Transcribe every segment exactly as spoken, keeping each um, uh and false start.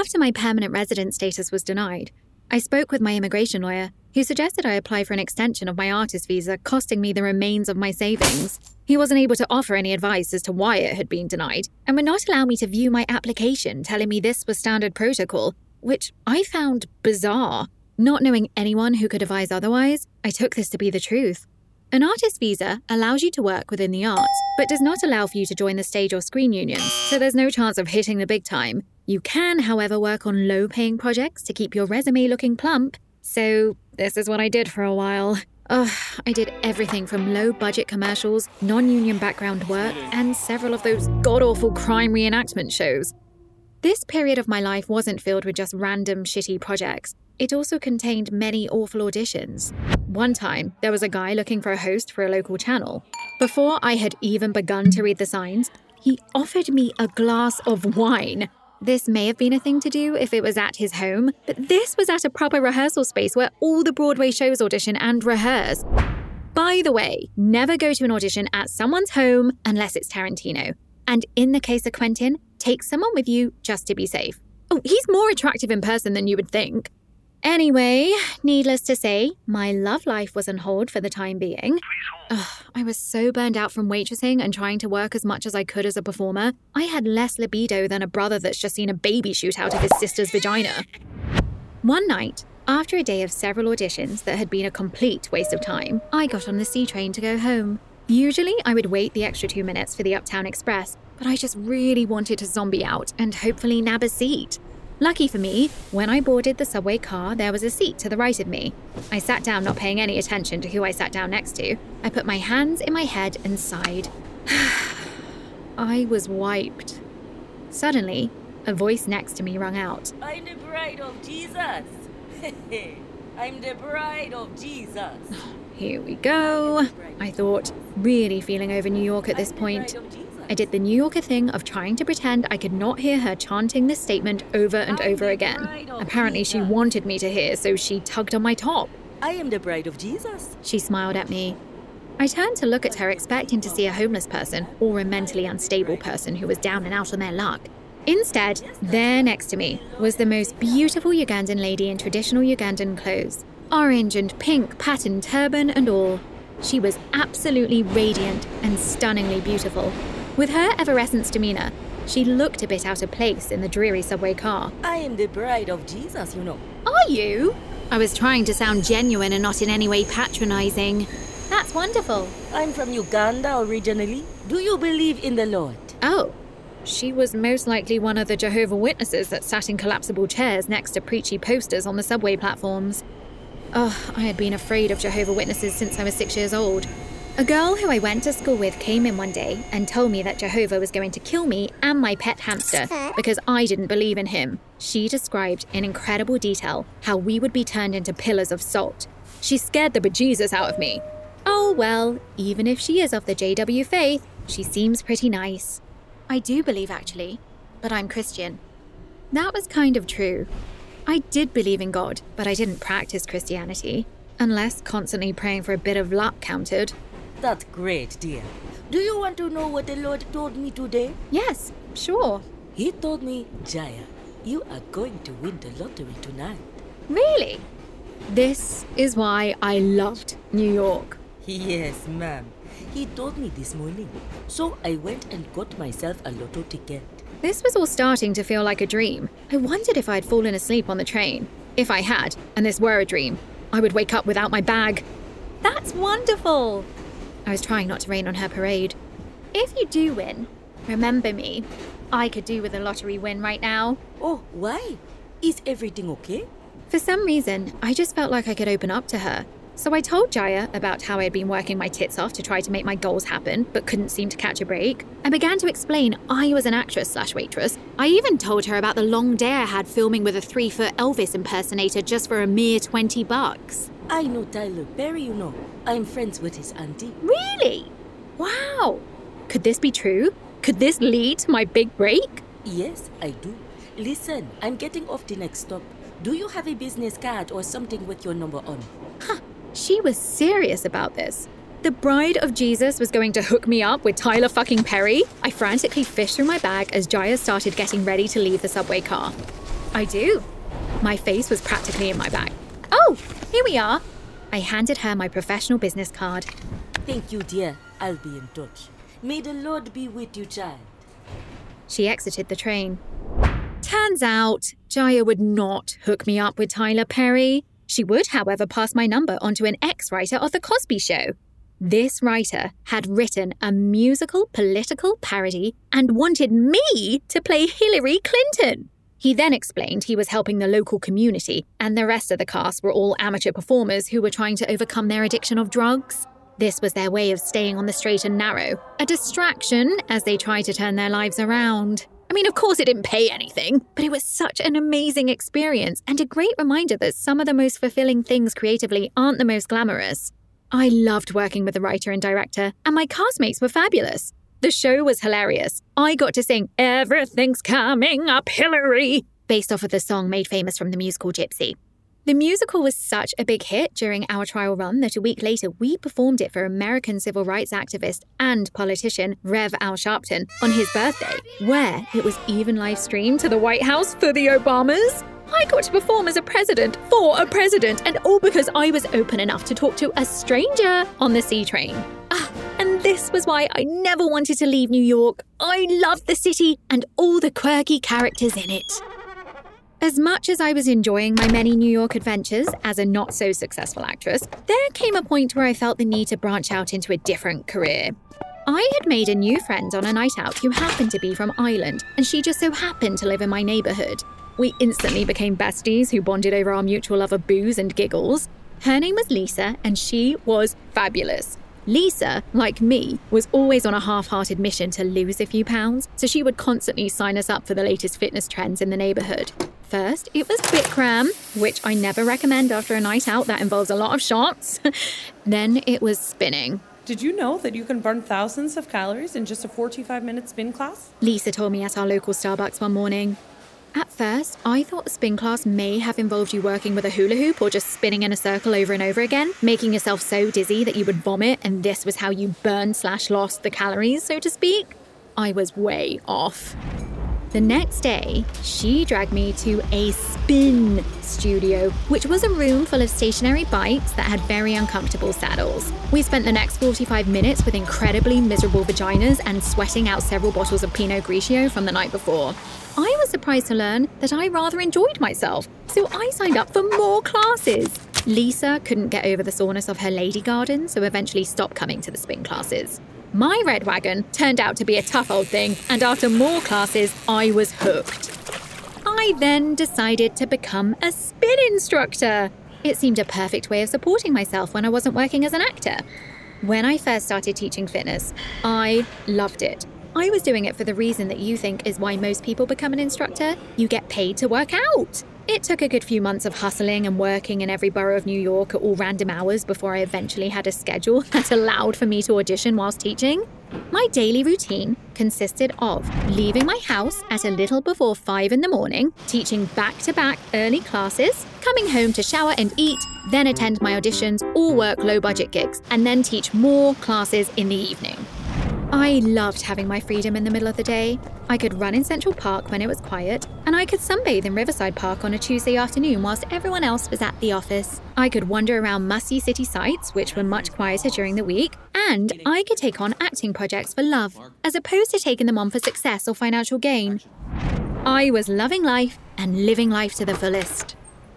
After my permanent resident status was denied, I spoke with my immigration lawyer, who suggested I apply for an extension of my artist visa, costing me the remains of my savings. He wasn't able to offer any advice as to why it had been denied, and would not allow me to view my application, telling me this was standard protocol, which I found bizarre. Not knowing anyone who could advise otherwise, I took this to be the truth. An artist visa allows you to work within the arts, but does not allow for you to join the stage or screen unions, so there's no chance of hitting the big time. You can, however, work on low-paying projects to keep your resume looking plump. So this is what I did for a while. Ugh, I did everything from low-budget commercials, non-union background work, and several of those god-awful crime reenactment shows. This period of my life wasn't filled with just random shitty projects. It also contained many awful auditions. One time, there was a guy looking for a host for a local channel. Before I had even begun to read the signs, he offered me a glass of wine. This may have been a thing to do if it was at his home, but this was at a proper rehearsal space where all the Broadway shows audition and rehearse. By the way, never go to an audition at someone's home unless it's Tarantino. And in the case of Quentin, take someone with you just to be safe. Oh, he's more attractive in person than you would think. Anyway, needless to say, my love life was on hold for the time being. Ugh, I was so burned out from waitressing and trying to work as much as I could as a performer. I had less libido than a brother that's just seen a baby shoot out of his sister's vagina. One night, after a day of several auditions that had been a complete waste of time, I got on the C train to go home. Usually, I would wait the extra two minutes for the Uptown Express, but I just really wanted to zombie out and hopefully nab a seat. Lucky for me, when I boarded the subway car, there was a seat to the right of me. I sat down, not paying any attention to who I sat down next to. I put my hands in my head and sighed. I was wiped. Suddenly, a voice next to me rang out. I'm the bride of Jesus. I'm the bride of Jesus. Here we go, I thought, really feeling over New York at this point. I did the New Yorker thing of trying to pretend I could not hear her chanting this statement over and over again. Apparently she wanted me to hear, so she tugged on my top. I am the bride of Jesus. She smiled at me. I turned to look at her, expecting to see a homeless person or a mentally unstable person who was down and out on their luck. Instead, there next to me was the most beautiful Ugandan lady in traditional Ugandan clothes. Orange and pink patterned turban and all. She was absolutely radiant and stunningly beautiful. With her Everescence demeanour, she looked a bit out of place in the dreary subway car. I am the bride of Jesus, you know. Are you? I was trying to sound genuine and not in any way patronising. That's wonderful. I'm from Uganda originally. Do you believe in the Lord? Oh, she was most likely one of the Jehovah's Witnesses that sat in collapsible chairs next to preachy posters on the subway platforms. Oh, I had been afraid of Jehovah's Witnesses since I was six years old. A girl who I went to school with came in one day and told me that Jehovah was going to kill me and my pet hamster because I didn't believe in him. She described in incredible detail how we would be turned into pillars of salt. She scared the bejesus out of me. Oh well, even if she is of the J W faith, she seems pretty nice. I do believe actually, but I'm Christian. That was kind of true. I did believe in God, but I didn't practice Christianity, unless constantly praying for a bit of luck counted. That's great, dear. Do you want to know what the Lord told me today? Yes, sure. He told me, Jaya, you are going to win the lottery tonight. Really? This is why I loved New York. Yes, ma'am. He told me this morning. So I went and got myself a lotto ticket. This was all starting to feel like a dream. I wondered if I'd fallen asleep on the train. If I had, and this were a dream, I would wake up without my bag. That's wonderful! I was trying not to rain on her parade. If you do win, remember me. I could do with a lottery win right now. Oh, why? Is everything okay? For some reason, I just felt like I could open up to her. So I told Jaya about how I had been working my tits off to try to make my goals happen, but couldn't seem to catch a break. I began to explain I was an actress slash waitress. I even told her about the long day I had filming with a three-foot Elvis impersonator just for a mere twenty bucks. I know Tyler Perry, you know. I'm friends with his auntie. Really? Wow. Could this be true? Could this lead to my big break? Yes, I do. Listen, I'm getting off the next stop. Do you have a business card or something with your number on? Huh. She was serious about this. The bride of Jesus was going to hook me up with Tyler fucking Perry? I frantically fished through my bag as Jaya started getting ready to leave the subway car. I do. My face was practically in my bag. Oh, here we are. I handed her my professional business card. Thank you, dear. I'll be in touch. May the Lord be with you, child. She exited the train. Turns out, Jaya would not hook me up with Tyler Perry. She would, however, pass my number on to an ex-writer of The Cosby Show. This writer had written a musical political parody and wanted me to play Hillary Clinton. He then explained he was helping the local community, and the rest of the cast were all amateur performers who were trying to overcome their addiction of drugs. This was their way of staying on the straight and narrow, a distraction as they tried to turn their lives around. I mean, of course it didn't pay anything, but it was such an amazing experience and a great reminder that some of the most fulfilling things creatively aren't the most glamorous. I loved working with the writer and director, and my castmates were fabulous. The show was hilarious. I got to sing "Everything's Coming Up, Hillary," based off of the song made famous from the musical Gypsy. The musical was such a big hit during our trial run that a week later we performed it for American civil rights activist and politician Rev Al Sharpton on his birthday, where it was even live streamed to the White House for the Obamas. I got to perform as a president for a president, and all because I was open enough to talk to a stranger on the C train. Ah, and this was why I never wanted to leave New York. I loved the city and all the quirky characters in it. As much as I was enjoying my many New York adventures as a not-so-successful actress, there came a point where I felt the need to branch out into a different career. I had made a new friend on a night out who happened to be from Ireland, and she just so happened to live in my neighborhood. We instantly became besties who bonded over our mutual love of booze and giggles. Her name was Lisa, and she was fabulous. Lisa, like me, was always on a half-hearted mission to lose a few pounds, so she would constantly sign us up for the latest fitness trends in the neighborhood. First, it was Bikram, which I never recommend after a night out that involves a lot of shots. Then it was spinning. Did you know that you can burn thousands of calories in just a forty-five minute spin class? Lisa told me at our local Starbucks one morning. At first, I thought the spin class may have involved you working with a hula hoop or just spinning in a circle over and over again, making yourself so dizzy that you would vomit, and this was how you burned slash lost the calories, so to speak. I was way off. The next day, she dragged me to a spin studio, which was a room full of stationary bikes that had very uncomfortable saddles. We spent the next forty-five minutes with incredibly miserable vaginas and sweating out several bottles of Pinot Grigio from the night before. I was surprised to learn that I rather enjoyed myself, so I signed up for more classes. Lisa couldn't get over the soreness of her lady garden, so eventually stopped coming to the spin classes. My red wagon turned out to be a tough old thing, and after more classes, I was hooked. I then decided to become a spin instructor. It seemed a perfect way of supporting myself when I wasn't working as an actor. When I first started teaching fitness, I loved it. I was doing it for the reason that you think is why most people become an instructor. You get paid to work out. It took a good few months of hustling and working in every borough of New York at all random hours before I eventually had a schedule that allowed for me to audition whilst teaching. My daily routine consisted of leaving my house at a little before five in the morning, teaching back-to-back early classes, coming home to shower and eat, then attend my auditions or work low-budget gigs, and then teach more classes in the evening. I loved having my freedom in the middle of the day. I could run in Central Park when it was quiet, and I could sunbathe in Riverside Park on a Tuesday afternoon whilst everyone else was at the office. I could wander around musty city sites, which were much quieter during the week, and I could take on acting projects for love, as opposed to taking them on for success or financial gain. I was loving life and living life to the fullest.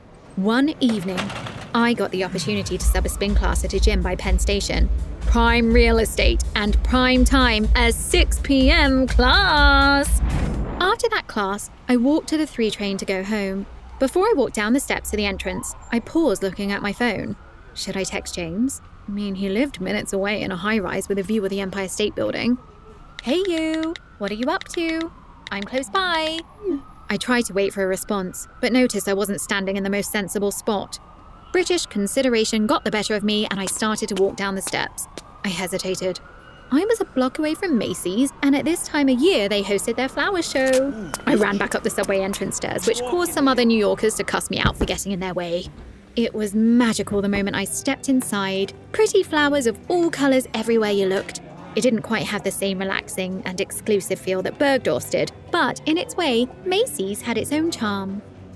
One evening, I got the opportunity to sub a spin class at a gym by Penn Station. Prime real estate and prime time, a six p.m. class. After that class, I walked to the three train to go home. Before I walked down the steps to the entrance, I paused looking at my phone. Should I text James? I mean, he lived minutes away in a high-rise with a view of the Empire State Building. Hey you, what are you up to? I'm close by. I tried to wait for a response, but noticed I wasn't standing in the most sensible spot. British consideration got the better of me, and I started to walk down the steps. I hesitated. I was a block away from Macy's, and at this time of year, they hosted their flower show. I ran back up the subway entrance stairs, which caused some other New Yorkers to cuss me out for getting in their way. It was magical the moment I stepped inside. Pretty flowers of all colours everywhere you looked. It didn't quite have the same relaxing and exclusive feel that Bergdorf's did, but in its way, Macy's had its own charm.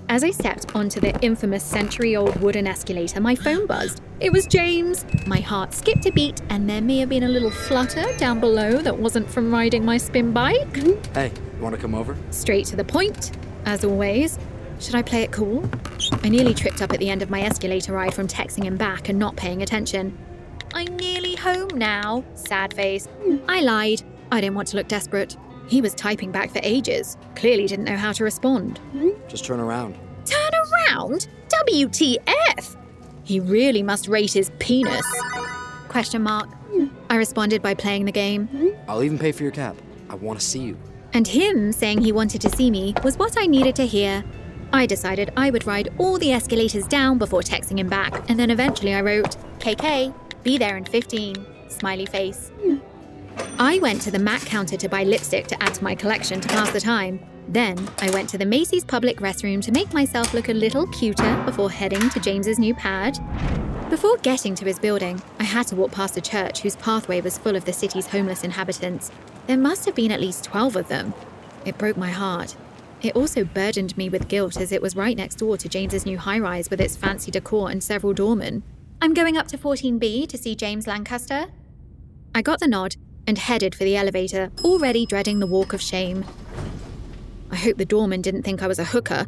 As I stepped onto the infamous century-old wooden escalator, my phone buzzed. It was James. My heart skipped a beat, and there may have been a little flutter down below that wasn't from riding my spin bike. Hey, you want to come over? Straight to the point, as always. Should I play it cool? I nearly tripped up at the end of my escalator ride from texting him back and not paying attention. I'm nearly home now, sad face. I lied. I didn't want to look desperate. He was typing back for ages. Clearly didn't know how to respond. Just turn around. Turn around? W T F? He really must rate his penis. Question mark. I responded by playing the game. I'll even pay for your cab. I want to see you. And him saying he wanted to see me was what I needed to hear. I decided I would ride all the escalators down before texting him back, and then eventually I wrote, K K, be there in fifteen, smiley face. I went to the MAC counter to buy lipstick to add to my collection to pass the time. Then I went to the Macy's public restroom to make myself look a little cuter before heading to James's new pad. Before getting to his building, I had to walk past a church whose pathway was full of the city's homeless inhabitants. There must have been at least twelve of them. It broke my heart. It also burdened me with guilt as it was right next door to James's new high-rise with its fancy decor and several doormen. I'm going up to fourteen B to see James Lancaster. I got the nod and headed for the elevator, already dreading the walk of shame. I hope the doorman didn't think I was a hooker.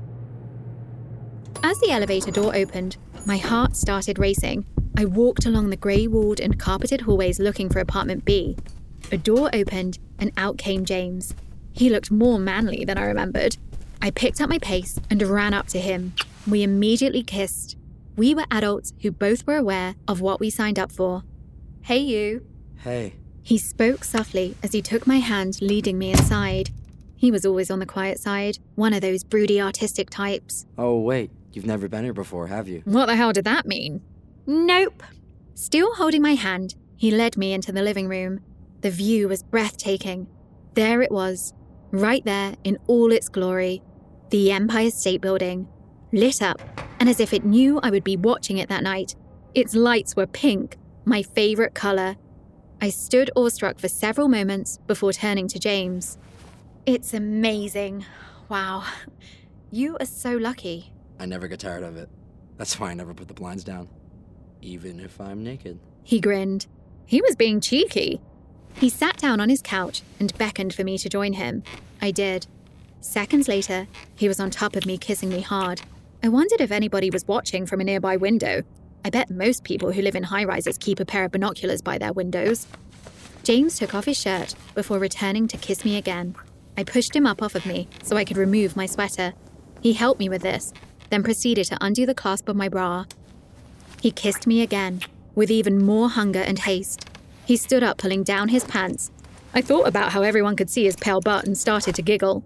As the elevator door opened, my heart started racing. I walked along the grey-walled and carpeted hallways looking for apartment B. A door opened and out came James. He looked more manly than I remembered. I picked up my pace and ran up to him. We immediately kissed. We were adults who both were aware of what we signed up for. Hey, you. Hey. He spoke softly as he took my hand, leading me inside. He was always on the quiet side, one of those broody artistic types. Oh, wait. You've never been here before, have you? What the hell did that mean? Nope. Still holding my hand, he led me into the living room. The view was breathtaking. There it was, right there in all its glory. The Empire State Building, lit up, and as if it knew I would be watching it that night. Its lights were pink, my favorite color. I stood awestruck for several moments before turning to James. It's amazing. Wow. You are so lucky. I never get tired of it. That's why I never put the blinds down. Even if I'm naked. He grinned. He was being cheeky. He sat down on his couch and beckoned for me to join him. I did. Seconds later, he was on top of me, kissing me hard. I wondered if anybody was watching from a nearby window. I bet most people who live in high-rises keep a pair of binoculars by their windows. James took off his shirt before returning to kiss me again. I pushed him up off of me so I could remove my sweater. He helped me with this, then proceeded to undo the clasp of my bra. He kissed me again, with even more hunger and haste. He stood up, pulling down his pants. I thought about how everyone could see his pale butt and started to giggle.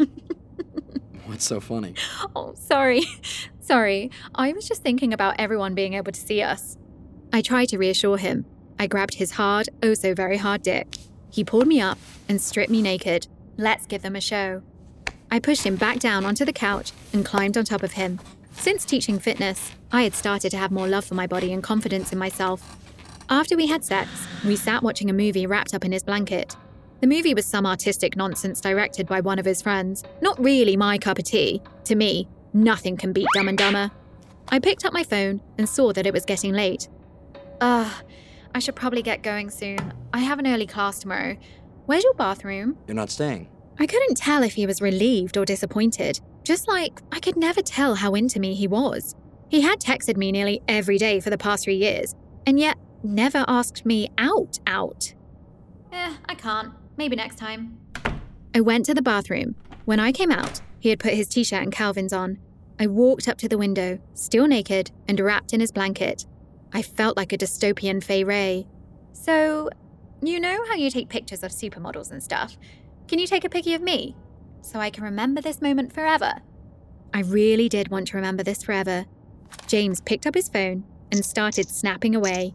What's so funny? Oh, sorry. Sorry. I was just thinking about everyone being able to see us. I tried to reassure him. I grabbed his hard, oh so very hard dick. He pulled me up and stripped me naked. Let's give them a show. I pushed him back down onto the couch and climbed on top of him. Since teaching fitness, I had started to have more love for my body and confidence in myself. After we had sex, we sat watching a movie wrapped up in his blanket. The movie was some artistic nonsense directed by one of his friends. Not really my cup of tea. To me, nothing can beat Dumb and Dumber. I picked up my phone and saw that it was getting late. Ugh, I should probably get going soon. I have an early class tomorrow. Where's your bathroom? You're not staying. I couldn't tell if he was relieved or disappointed. Just like I could never tell how into me he was. He had texted me nearly every day for the past three years, and yet never asked me out out. Eh, I can't. Maybe next time. I went to the bathroom. When I came out, he had put his t-shirt and Calvins on. I walked up to the window, still naked and wrapped in his blanket. I felt like a dystopian Fay Ray. So, you know how you take pictures of supermodels and stuff? Can you take a picky of me? So I can remember this moment forever. I really did want to remember this forever. James picked up his phone and started snapping away.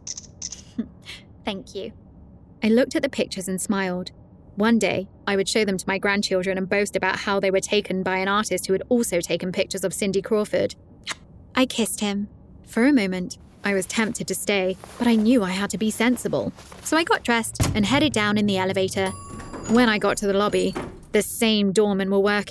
Thank you. I looked at the pictures and smiled. One day, I would show them to my grandchildren and boast about how they were taken by an artist who had also taken pictures of Cindy Crawford. I kissed him. For a moment, I was tempted to stay, but I knew I had to be sensible. So I got dressed and headed down in the elevator. When I got to the lobby, the same doormen were working,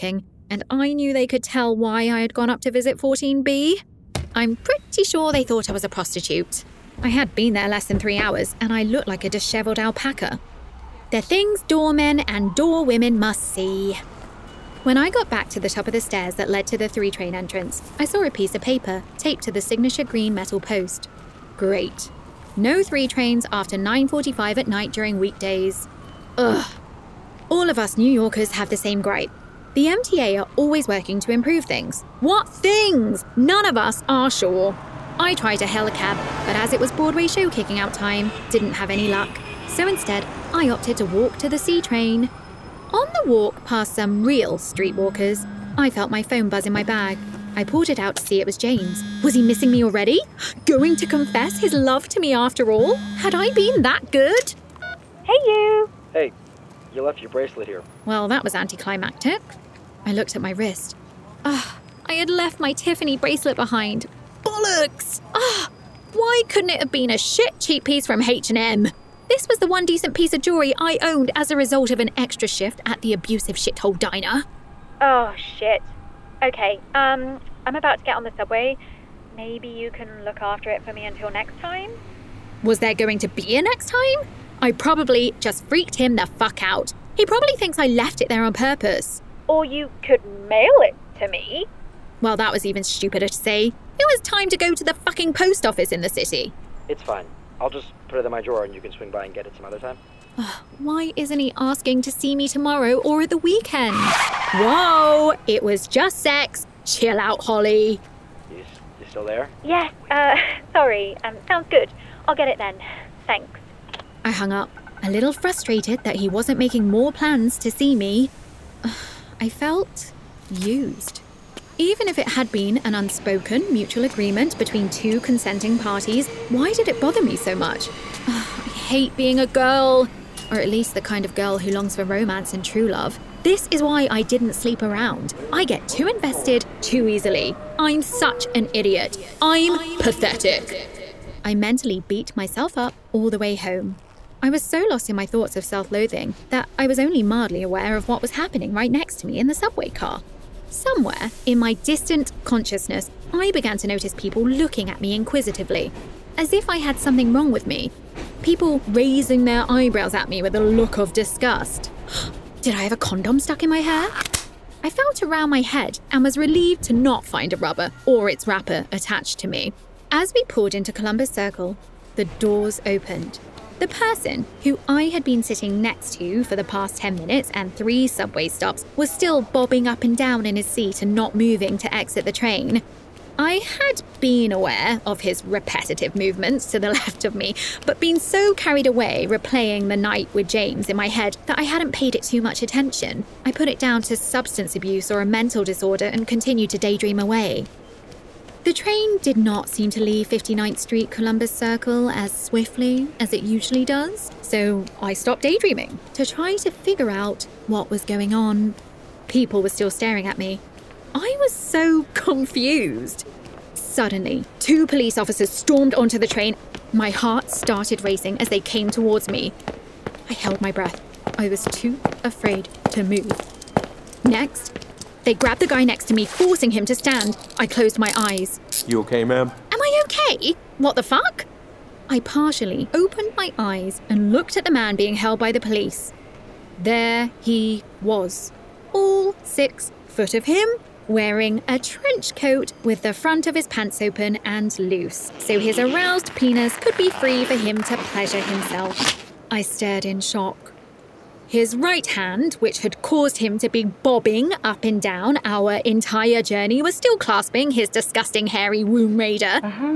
and I knew they could tell why I had gone up to visit fourteen B. I'm pretty sure they thought I was a prostitute. I had been there less than three hours, and I looked like a disheveled alpaca. The things doormen and doorwomen must see. When I got back to the top of the stairs that led to the three train entrance, I saw a piece of paper taped to the signature green metal post. Great. No three trains after nine forty-five at night during weekdays. Ugh. All of us New Yorkers have the same gripe. The M T A are always working to improve things. What things? None of us are sure. I tried to hail a cab, but as it was Broadway show kicking out time, didn't have any luck. So instead, I opted to walk to the C train. On the walk past some real streetwalkers, I felt my phone buzz in my bag. I pulled it out to see it was James. Was he missing me already? Going to confess his love to me after all? Had I been that good? Hey, you! Hey, you left your bracelet here. Well, that was anticlimactic. I looked at my wrist. Ah, I had left my Tiffany bracelet behind. Bollocks! Ah, why couldn't it have been a shit cheap piece from H and M? This was the one decent piece of jewelry I owned as a result of an extra shift at the abusive shithole diner. Oh, shit. Okay, um, I'm about to get on the subway. Maybe you can look after it for me until next time? Was there going to be a next time? I probably just freaked him the fuck out. He probably thinks I left it there on purpose. Or you could mail it to me. Well, that was even stupider to say. It was time to go to the fucking post office in the city. It's fine. I'll just put it in my drawer and you can swing by and get it some other time. Why isn't he asking to see me tomorrow or at the weekend? Whoa, it was just sex. Chill out, Holly. You, you still there? Yes, uh, sorry. Um, sounds good. I'll get it then. Thanks. I hung up, a little frustrated that he wasn't making more plans to see me. I felt used. Even if it had been an unspoken mutual agreement between two consenting parties, why did it bother me so much? I hate being a girl, or at least the kind of girl who longs for romance and true love. This is why I didn't sleep around. I get too invested too easily. I'm such an idiot. I'm pathetic. I mentally beat myself up all the way home. I was so lost in my thoughts of self-loathing that I was only mildly aware of what was happening right next to me in the subway car. Somewhere in my distant consciousness, I began to notice people looking at me inquisitively, as if I had something wrong with me. People raising their eyebrows at me with a look of disgust. Did I have a condom stuck in my hair? I felt around my head and was relieved to not find a rubber or its wrapper attached to me. As we pulled into Columbus Circle, the doors opened. The person who I had been sitting next to for the past ten minutes and three subway stops was still bobbing up and down in his seat and not moving to exit the train. I had been aware of his repetitive movements to the left of me, but been so carried away replaying the night with James in my head that I hadn't paid it too much attention. I put it down to substance abuse or a mental disorder and continued to daydream away. The train did not seem to leave fifty-ninth Street Columbus Circle as swiftly as it usually does, so I stopped daydreaming to try to figure out what was going on. People were still staring at me. I was so confused. Suddenly, two police officers stormed onto the train. My heart started racing as they came towards me. I held my breath. I was too afraid to move. Next, they grabbed the guy next to me, forcing him to stand. I closed my eyes. You okay, ma'am? Am I okay? What the fuck? I partially opened my eyes and looked at the man being held by the police. There he was. All six foot of him, wearing a trench coat with the front of his pants open and loose, so his aroused penis could be free for him to pleasure himself. I stared in shock. His right hand, which had caused him to be bobbing up and down our entire journey, was still clasping his disgusting hairy womb raider. Uh-huh.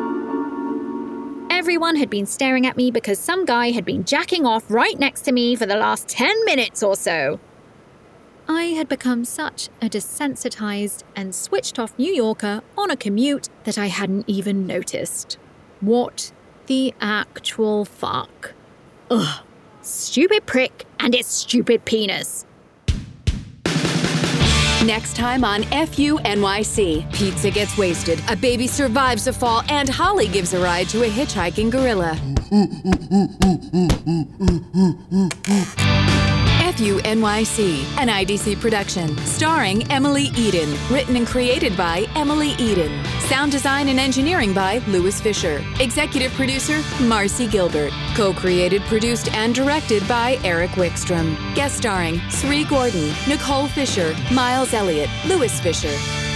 Everyone had been staring at me because some guy had been jacking off right next to me for the last ten minutes or so. I had become such a desensitized and switched-off New Yorker on a commute that I hadn't even noticed. What the actual fuck? Ugh. Stupid prick and its stupid penis. Next time on F U N Y C, pizza gets wasted, a baby survives a fall, and Holly gives a ride to a hitchhiking gorilla. F F U N Y C, an I D C production, starring Emily Eden. Written and created by Emily Eden. Sound design and engineering by Louis Fisher. Executive producer, Marcy Gilbert. Co-created, produced, and directed by Eric Wickstrom. Guest starring Sri Gordon, Nicole Fisher, Miles Elliott, Louis Fisher.